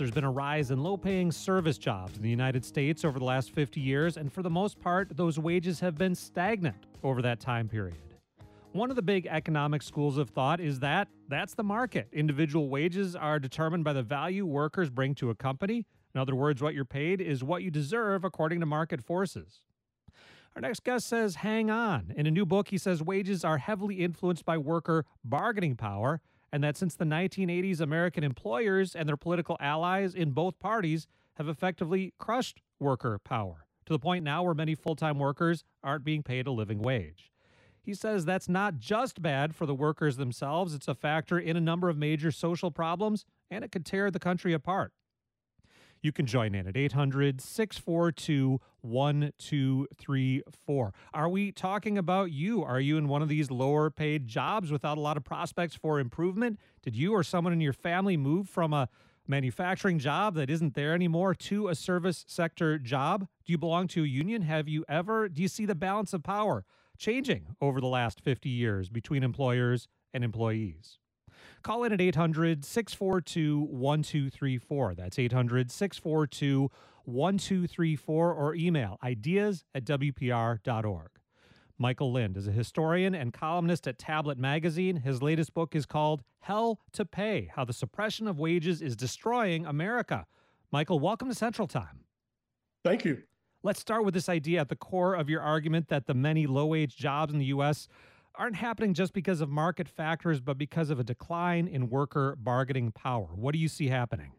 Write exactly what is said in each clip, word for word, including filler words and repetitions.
there's been a rise in low-paying service jobs in the United States over the last fifty years, and for the most part, those wages have been stagnant over that time period. One of the big economic schools of thought is that that's the market. Individual wages are determined by the value workers bring to a company. In other words, what you're paid is what you deserve according to market forces. Our next guest says, hang on. In a new book, he says wages are heavily influenced by worker bargaining power, and that since the nineteen eighties, American employers and their political allies in both parties have effectively crushed worker power, to the point now where many full-time workers aren't being paid a living wage. He says that's not just bad for the workers themselves, it's a factor in a number of major social problems, and it could tear the country apart. You can join in at eight hundred, six four two, one two three four. Are we talking about you? Are you in one of these lower paid jobs without a lot of prospects for improvement? Did you or someone in your family move from a manufacturing job that isn't there anymore to a service sector job? Do you belong to a union? Have you ever? Do you see the balance of power changing over the last fifty years between employers and employees? Call in at eight hundred, six four two, one two three four. That's eight hundred, six four two, one two three four, or email ideas at w p r dot org. Michael Lind is a historian and columnist at Tablet Magazine. His latest book is called Hell to Pay: How the Suppression of Wages is Destroying America. Michael, welcome to Central Time. Thank you. Let's start with this idea at the core of your argument that the many low-wage jobs in the U S aren't happening just because of market factors, but because of a decline in worker bargaining power. What do you see happening?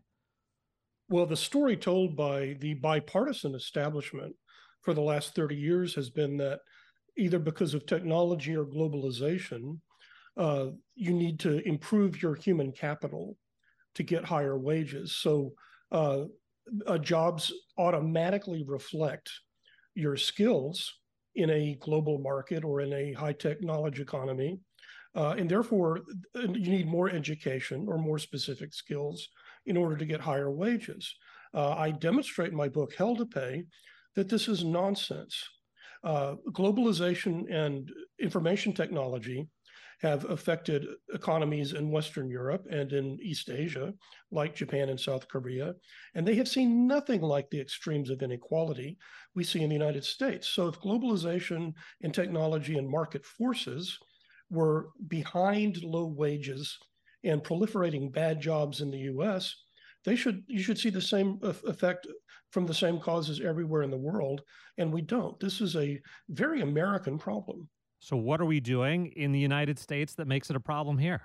Well, the story told by the bipartisan establishment for the last thirty years has been that either because of technology or globalization, uh, you need to improve your human capital to get higher wages. So uh, uh, jobs automatically reflect your skills in a global market or in a high-tech knowledge economy. Uh, and therefore, you need more education or more specific skills in order to get higher wages. Uh, I demonstrate in my book, Hell to Pay, that this is nonsense. Uh, globalization and information technology have affected economies in Western Europe and in East Asia, like Japan and South Korea, and they have seen nothing like the extremes of inequality we see in the United States. So if globalization and technology and market forces were behind low wages and proliferating bad jobs in the U S, they should you should see the same effect from the same causes everywhere in the world, and we don't. This is a very American problem. So what are we doing in the United States that makes it a problem here?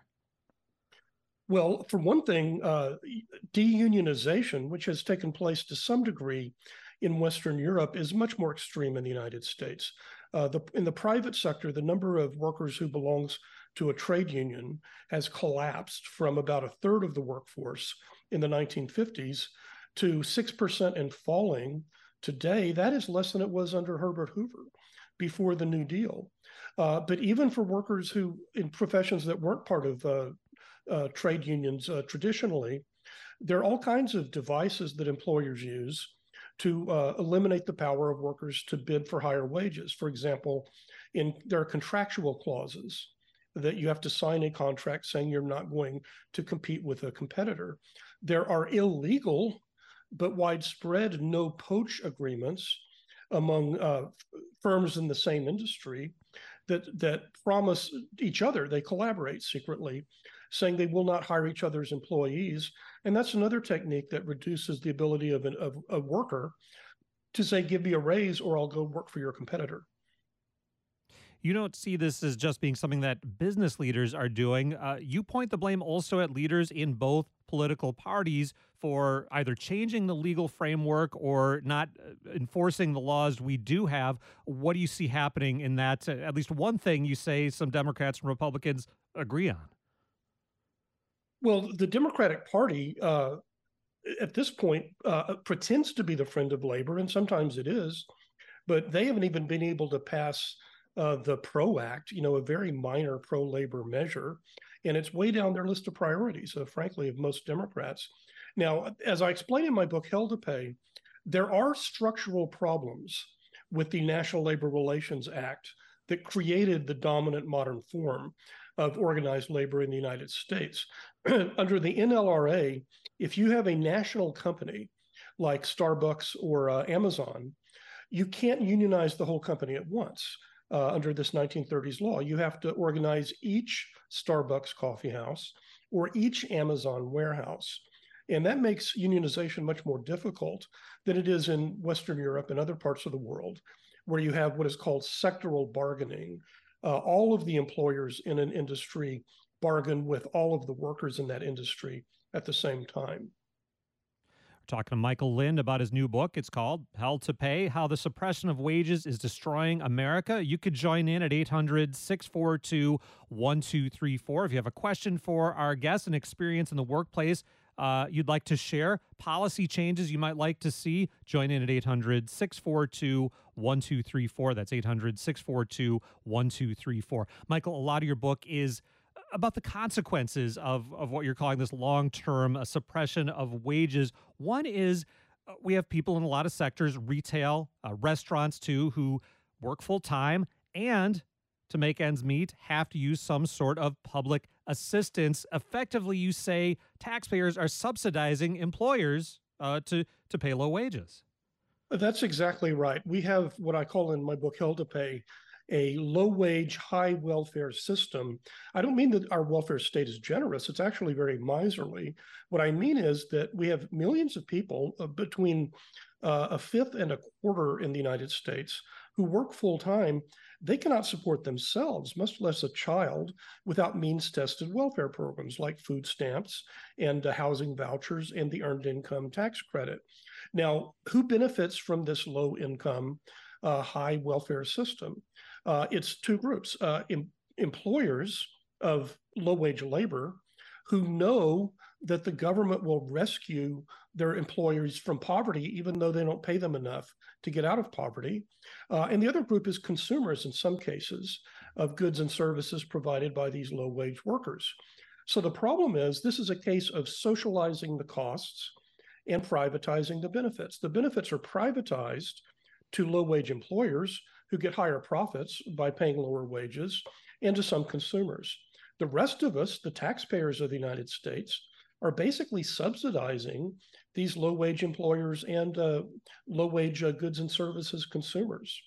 Well, for one thing, uh, deunionization, which has taken place to some degree in Western Europe, is much more extreme in the United States. Uh, the, in the private sector, the number of workers who belongs to a trade union has collapsed from about a third of the workforce in the nineteen fifties to six percent and falling today. That is less than it was under Herbert Hoover before the New Deal. Uh, but even for workers who in professions that weren't part of uh, uh, trade unions uh, traditionally, there are all kinds of devices that employers use to uh, eliminate the power of workers to bid for higher wages. For example, in there are contractual clauses that you have to sign a contract saying you're not going to compete with a competitor. There are illegal but widespread no-poach agreements among uh, firms in the same industry that that promise each other, they collaborate secretly, saying they will not hire each other's employees. And that's another technique that reduces the ability of, an, of a worker to say, give me a raise or I'll go work for your competitor. You don't see this as just being something that business leaders are doing. Uh, you point the blame also at leaders in both political parties for either changing the legal framework or not enforcing the laws we do have. What do you see happening in that? Uh, at least one thing you say some Democrats and Republicans agree on. Well, the Democratic Party uh, at this point uh, pretends to be the friend of labor, and sometimes it is, but they haven't even been able to pass Uh, the PRO Act, you know, a very minor pro-labor measure, and it's way down their list of priorities, uh, frankly, of most Democrats. Now, as I explain in my book, Hell to Pay, there are structural problems with the National Labor Relations Act that created the dominant modern form of organized labor in the United States. under the N L R A, if you have a national company like Starbucks or uh, Amazon, you can't unionize the whole company at once. Uh, under this nineteen thirties law, you have to organize each Starbucks coffee house or each Amazon warehouse. And that makes unionization much more difficult than it is in Western Europe and other parts of the world, where you have what is called sectoral bargaining. Uh, all of the employers in an industry bargain with all of the workers in that industry at the same time. Talking to Michael Lind about his new book. It's called Hell to Pay: How the Suppression of Wages is Destroying America. You could join in at eight hundred, six four two, one two three four. If you have a question for our guest, an experience in the workplace uh, you'd like to share, policy changes you might like to see, join in at eight hundred, six four two, one two three four. That's eight hundred, six four two, one two three four. Michael, a lot of your book is about the consequences of, of what you're calling this long-term uh, suppression of wages. One is uh, we have people in a lot of sectors, retail, uh, restaurants too, who work full-time and to make ends meet have to use some sort of public assistance. Effectively, you say taxpayers are subsidizing employers uh, to, to pay low wages. That's exactly right. We have what I call in my book, Hell to Pay, a low-wage, high-welfare system. I don't mean that our welfare state is generous. It's actually very miserly. What I mean is that we have millions of people, uh, between uh, a fifth and a quarter in the United States, who work full-time. They cannot support themselves, much less a child, without means-tested welfare programs like food stamps and uh, housing vouchers and the earned income tax credit. Now, who benefits from this low-income, uh, high welfare system? Uh, it's two groups, uh, em- employers of low-wage labor who know that the government will rescue their employees from poverty, even though they don't pay them enough to get out of poverty. Uh, and the other group is consumers, in some cases, of goods and services provided by these low-wage workers. So the problem is this is a case of socializing the costs and privatizing the benefits. The benefits are privatized to low-wage employers who get higher profits by paying lower wages, and to some consumers. The rest of us, the taxpayers of the United States, are basically subsidizing these low-wage employers and uh, low-wage uh, goods and services consumers.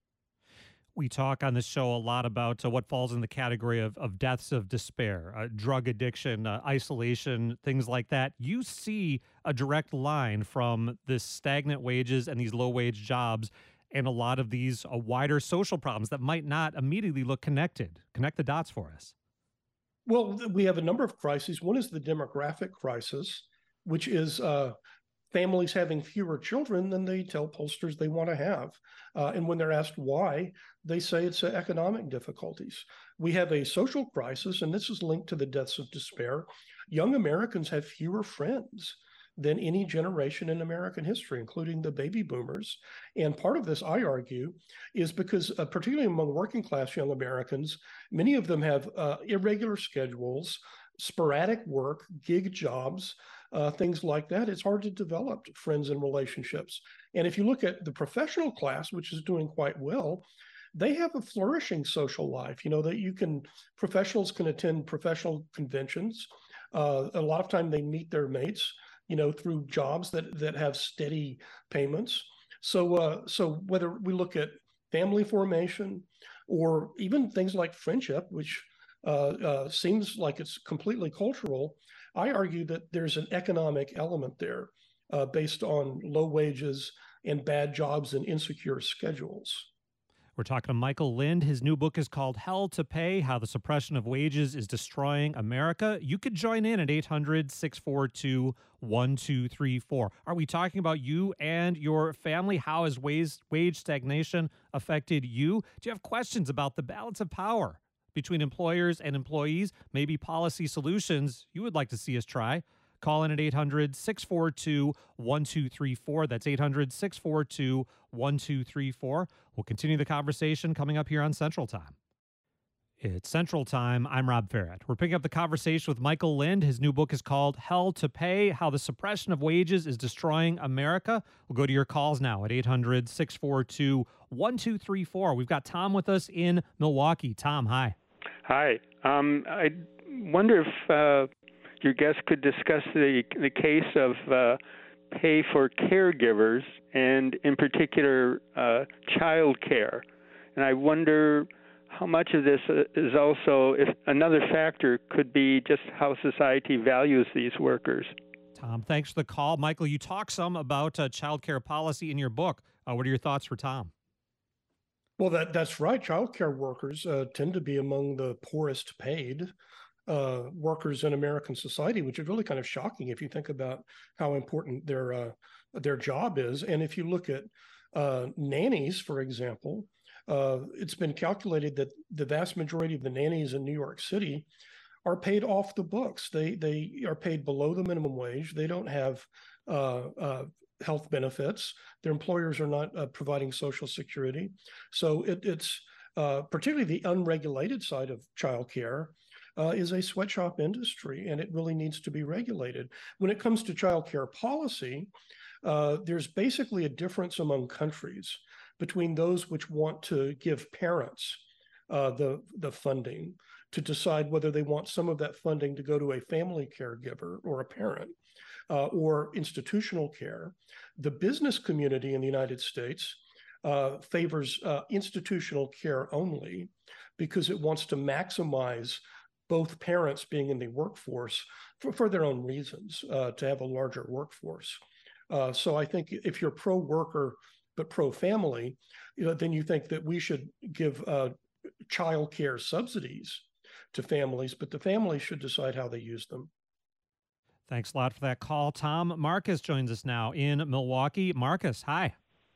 We talk on this show a lot about uh, what falls in the category of, of deaths of despair, uh, drug addiction, uh, isolation, things like that. You see a direct line from this stagnant wages and these low-wage jobs and a lot of these uh, wider social problems that might not immediately look connected. Connect the dots for us. Well, we have a number of crises. One is the demographic crisis, which is uh, families having fewer children than they tell pollsters they want to have. Uh, and when they're asked why, they say it's uh, economic difficulties. We have a social crisis, and this is linked to the deaths of despair. Young Americans have fewer friends than any generation in American history, including the baby boomers. And part of this, I argue, is because uh, particularly among working class young Americans, many of them have uh, irregular schedules, sporadic work, gig jobs, uh, things like that. It's hard to develop friends and relationships. And if you look at the professional class, which is doing quite well, they have a flourishing social life. You know, that you can, professionals can attend professional conventions. Uh, a lot of time they meet their mates, you know, through jobs that that have steady payments. So, uh, so whether we look at family formation or even things like friendship, which uh, uh, seems like it's completely cultural, I argue that there's an economic element there uh, based on low wages and bad jobs and insecure schedules. We're talking to Michael Lind. His new book is called Hell to Pay: How the Suppression of Wages is Destroying America. You could join in at eight hundred, six four two, one two three four. Are we talking about you and your family? How has wage, wage stagnation affected you? Do you have questions about the balance of power between employers and employees? Maybe policy solutions you would like to see us try? Call in at eight hundred, six four two, one two three four. That's eight hundred, six four two, one two three four. We'll continue the conversation coming up here on Central Time. It's Central Time. I'm Rob Farrett. We're picking up the conversation with Michael Lind. His new book is called Hell to Pay: How the Suppression of Wages is Destroying America. We'll go to your calls now at eight hundred, six four two, one two three four. We've got Tom with us in Milwaukee. Tom, hi. Hi. Um, I wonder if uh, your guest could discuss the the case of uh, pay for caregivers, and in particular, uh, child care. And I wonder how much of this is also, if another factor could be just how society values these workers. Tom, thanks for the call. Michael, you talk some about uh, child care policy in your book. Uh, what are your thoughts for Tom? Well, that, that's right. Child care workers uh, tend to be among the poorest paid uh, workers in American society, which is really kind of shocking if you think about how important their uh, their job is. And if you look at uh, nannies, for example, uh, it's been calculated that the vast majority of the nannies in New York City are paid off the books. They they are paid below the minimum wage. They don't have uh, uh, health benefits. Their employers are not uh, providing Social Security. So it, it's uh, particularly the unregulated side of childcare uh, is a sweatshop industry, and it really needs to be regulated. When it comes to childcare policy, uh, there's basically a difference among countries between those which want to give parents uh, the, the funding to decide whether they want some of that funding to go to a family caregiver or a parent, uh, or institutional care. The business community in the United States uh, favors uh, institutional care only because it wants to maximize both parents being in the workforce for, for their own reasons, uh, to have a larger workforce. Uh, so I think if you're pro-worker but pro-family, you know, then you think that we should give uh, child care subsidies to families, but the families should decide how they use them. Thanks a lot for that call, Tom. Marcus joins us now in Milwaukee. Marcus, hi.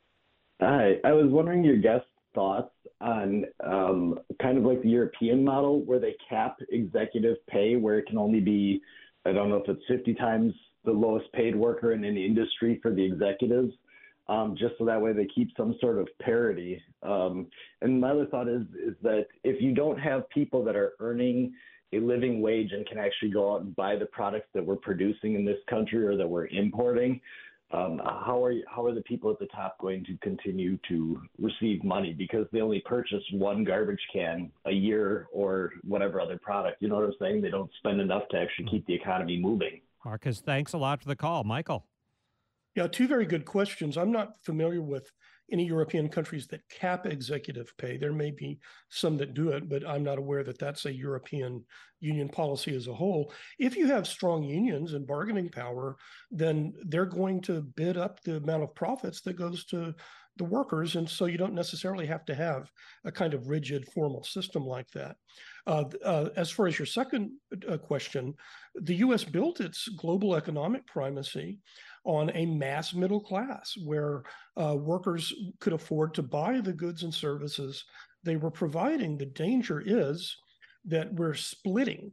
Hi. I was wondering your guest's thoughts on um, kind of like the European model where they cap executive pay, where it can only be, I don't know if it's fifty times the lowest paid worker in any industry for the executives, um, just so that way they keep some sort of parity. Um, and my other thought is, is that if you don't have people that are earning a living wage and can actually go out and buy the products that we're producing in this country or that we're importing, um, how are you, how are the people at the top going to continue to receive money because they only purchase one garbage can a year or whatever other product? You know what I'm saying? They don't spend enough to actually keep the economy moving. Marcus, thanks a lot for the call. Michael. Yeah, two very good questions. I'm not familiar with any European countries that cap executive pay. There may be some that do it, but I'm not aware that that's a European Union policy as a whole. If you have strong unions and bargaining power, then they're going to bid up the amount of profits that goes to the workers. And so you don't necessarily have to have a kind of rigid formal system like that. Uh, uh, as far as your second uh, question, the U S built its global economic primacy on a mass middle class where uh, workers could afford to buy the goods and services they were providing. The danger is that we're splitting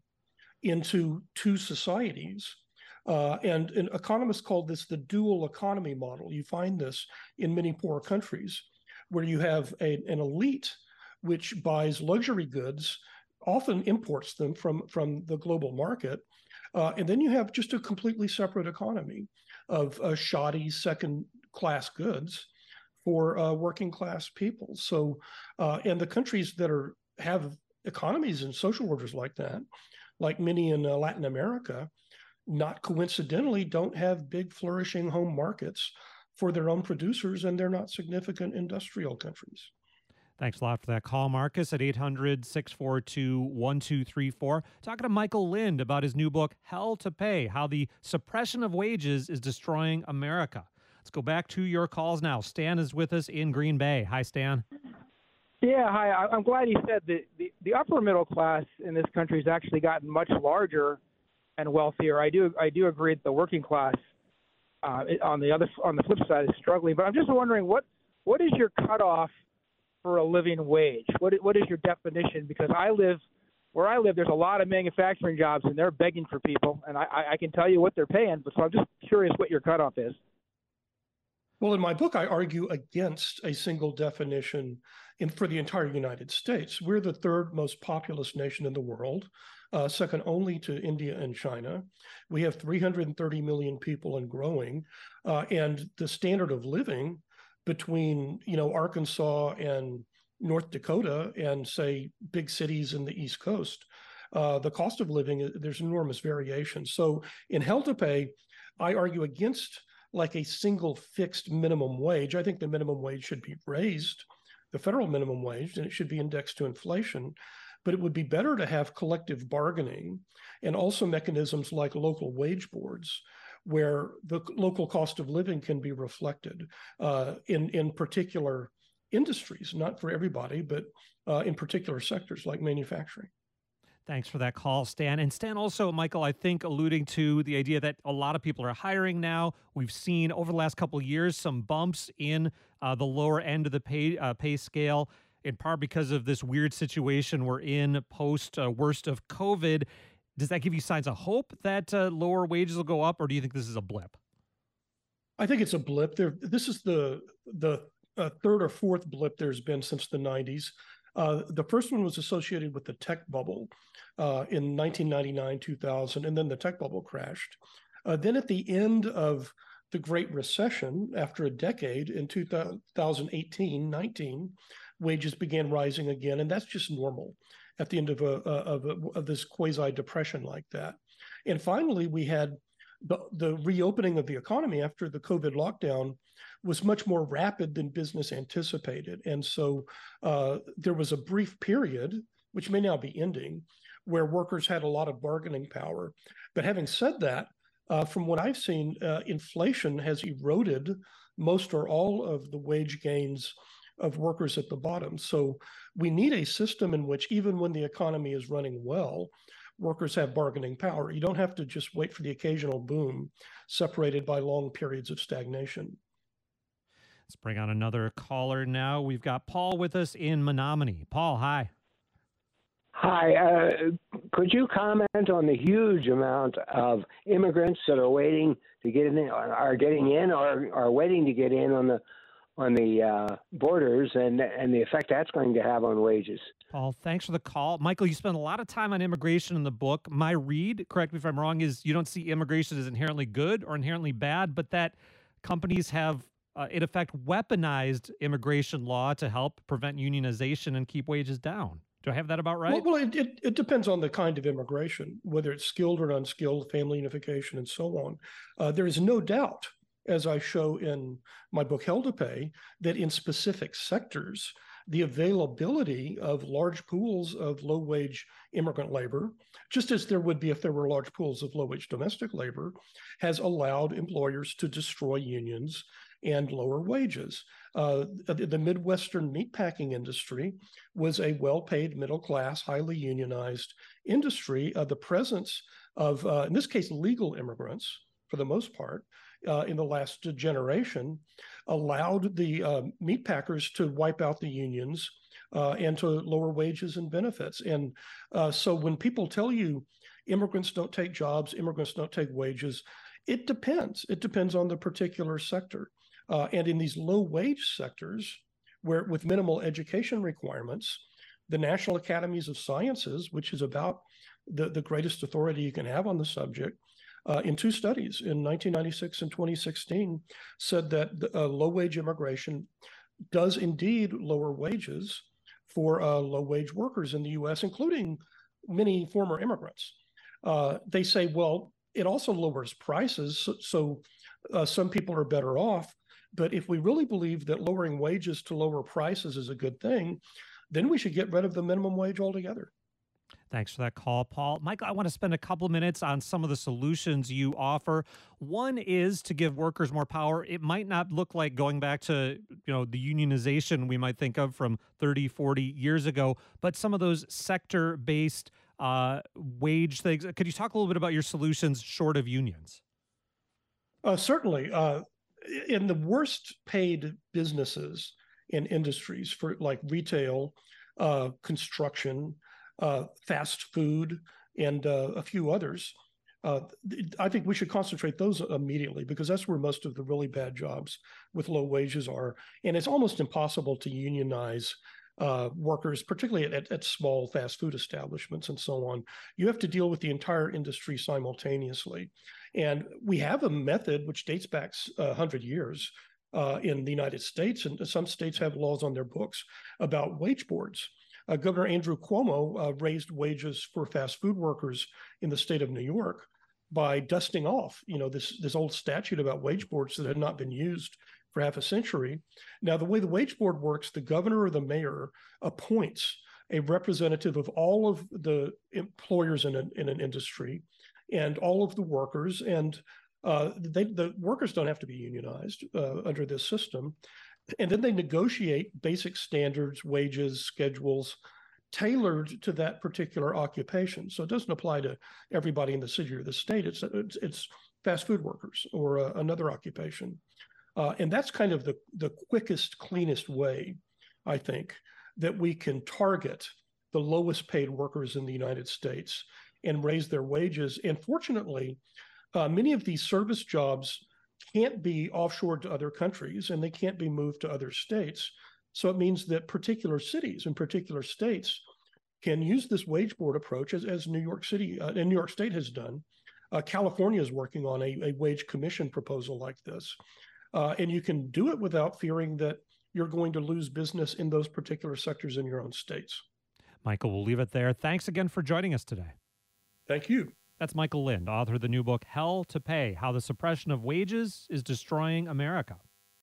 into two societies. Uh, and, and economists call this the dual economy model. You find this in many poor countries where you have a, an elite which buys luxury goods, often imports them from, from the global market. Uh, and then you have just a completely separate economy of uh, shoddy second-class goods for uh, working-class people. So, uh, and the countries that are have economies and social orders like that, like many in uh, Latin America, not coincidentally, don't have big flourishing home markets for their own producers, and they're not significant industrial countries. Thanks a lot for that call, Marcus, at eight hundred, six four two, one two three four. Talking to Michael Lind about his new book, Hell to Pay, How the Suppression of Wages is Destroying America. Let's go back to your calls now. Stan is with us in Green Bay. Hi, Stan. Yeah, hi. I'm glad you said that the, the upper middle class in this country has actually gotten much larger and wealthier. I do I do agree that the working class uh, on the other on the flip side is struggling. But I'm just wondering, what what is your cutoff for a living wage? What what is your definition? Because I live where I live, there's a lot of manufacturing jobs, and they're begging for people, and I, I can tell you what they're paying. But so I'm just curious what your cutoff is. Well, in my book, I argue against a single definition in, for the entire United States. We're the third most populous nation in the world, uh, second only to India and China. We have three hundred thirty million people and growing, uh, and the standard of living between, you know, Arkansas and North Dakota and, say, big cities in the East Coast uh, the cost of living, there's enormous variation. So in Hell to Pay, I argue against like a single fixed minimum wage. I think the minimum wage should be raised, the federal minimum wage, and it should be indexed to inflation. But it would be better to have collective bargaining and also mechanisms like local wage boards, where the local cost of living can be reflected uh, in, in particular industries, not for everybody, but uh, in particular sectors like manufacturing. Thanks for that call, Stan. And Stan also, Michael, I think alluding to the idea that a lot of people are hiring now. We've seen over the last couple of years some bumps in uh, the lower end of the pay uh, pay scale, in part because of this weird situation we're in post uh, worst of COVID. Does that give you signs of hope that uh, lower wages will go up, or do you think this is a blip? I think it's a blip. There, this is the the uh, third or fourth blip there's been since the nineties. Uh, the first one was associated with the tech bubble uh, in nineteen ninety-nine, two thousand, and then the tech bubble crashed. Uh, then at the end of the Great Recession, after a decade in two thousand eighteen, nineteen, wages began rising again, and that's just normal at the end of, a, of, a, of this quasi-depression like that. And finally, we had the, the reopening of the economy after the COVID lockdown was much more rapid than business anticipated. And so uh, there was a brief period, which may now be ending, where workers had a lot of bargaining power. But having said that, uh, from what I've seen, uh, inflation has eroded most or all of the wage gains of workers at the bottom. So we need a system in which even when the economy is running well, workers have bargaining power. You don't have to just wait for the occasional boom separated by long periods of stagnation. Let's bring on another caller now. We've got Paul with us in Menominee. Paul, hi. Hi. Uh, could you comment on the huge amount of immigrants that are waiting to get in, are getting in, or are waiting to get in on the on the uh, borders, and and the effect that's going to have on wages? Paul, thanks for the call. Michael, you spend a lot of time on immigration in the book. My read, correct me if I'm wrong, is you don't see immigration as inherently good or inherently bad, but that companies have, uh, in effect, weaponized immigration law to help prevent unionization and keep wages down. Do I have that about right? Well, well it, it, it depends on the kind of immigration, whether it's skilled or unskilled, family unification, and so on. Uh, there is no doubt, as I show in my book, Hell to Pay, that in specific sectors, the availability of large pools of low-wage immigrant labor, just as there would be if there were large pools of low-wage domestic labor, has allowed employers to destroy unions and lower wages. Uh, the Midwestern meatpacking industry was a well-paid, middle-class, highly unionized industry. Uh, the presence of, uh, in this case, legal immigrants, for the most part, uh, in the last generation, allowed the uh, meatpackers to wipe out the unions uh, and to lower wages and benefits. And uh, so when people tell you immigrants don't take jobs, immigrants don't take wages, it depends. It depends on the particular sector. Uh, and in these low-wage sectors, where with minimal education requirements, the National Academies of Sciences, which is about the, the greatest authority you can have on the subject, uh, in two studies in nineteen ninety-six and twenty sixteen, said that the, uh, low-wage immigration does indeed lower wages for uh, low-wage workers in the U S, including many former immigrants. Uh, they say, well, it also lowers prices, so, so uh, some people are better off. But if we really believe that lowering wages to lower prices is a good thing, then we should get rid of the minimum wage altogether. Thanks for that call, Paul. Michael, I want to spend a couple of minutes on some of the solutions you offer. One is to give workers more power. It might not look like going back to, you know, the unionization we might think of from thirty, forty years ago, but some of those sector-based uh, wage things. Could you talk a little bit about your solutions short of unions? Uh, certainly. Uh, in the worst paid businesses in industries for like retail, uh, construction, uh, fast food, and uh, a few others, uh, I think we should concentrate those immediately, because that's where most of the really bad jobs with low wages are. And it's almost impossible to unionize uh, workers, particularly at, at small fast food establishments and so on. You have to deal with the entire industry simultaneously. And we have a method which dates back one hundred years uh, in the United States, and some states have laws on their books about wage boards. Uh, Governor Andrew Cuomo uh, raised wages for fast food workers in the state of New York by dusting off, you know, this this old statute about wage boards that had not been used for half a century. Now, the way the wage board works, the governor or the mayor appoints a representative of all of the employers in an, in an industry and all of the workers. And uh, they, the workers don't have to be unionized uh, under this system. And then they negotiate basic standards, wages, schedules, tailored to that particular occupation. So it doesn't apply to everybody in the city or the state. It's it's, it's fast food workers or uh, another occupation. Uh, and that's kind of the, the quickest, cleanest way, I think, that we can target the lowest paid workers in the United States and raise their wages. And fortunately, uh, many of these service jobs can't be offshored to other countries and they can't be moved to other states. So it means that particular cities and particular states can use this wage board approach as, as New York City uh, and New York State has done. Uh, California is working on a, a wage commission proposal like this. Uh, and you can do it without fearing that you're going to lose business in those particular sectors in your own states. Michael, we'll leave it there. Thanks again for joining us today. Thank you. That's Michael Lind, author of the new book, Hell to Pay, How the Suppression of Wages is Destroying America.